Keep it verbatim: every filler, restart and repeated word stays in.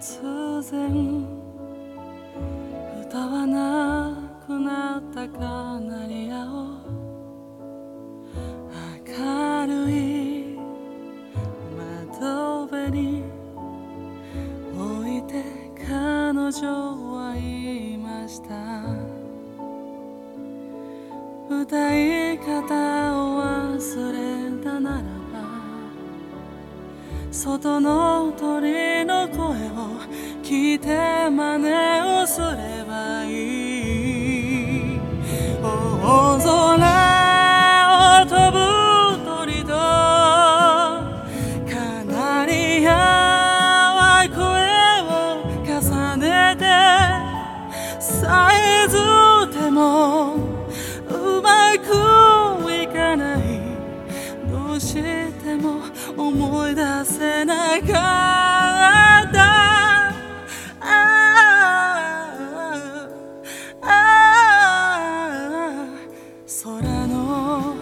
突然歌わなくなったカナリアを明るい窓辺に置いて彼女は言いました。歌い方を忘れたならば外の鳥の声を聞いて真似をすればいい。大空を飛ぶ鳥とカナリアは声を重ねてさえずってもうまくいかない。どうしても思い出せなかった。空の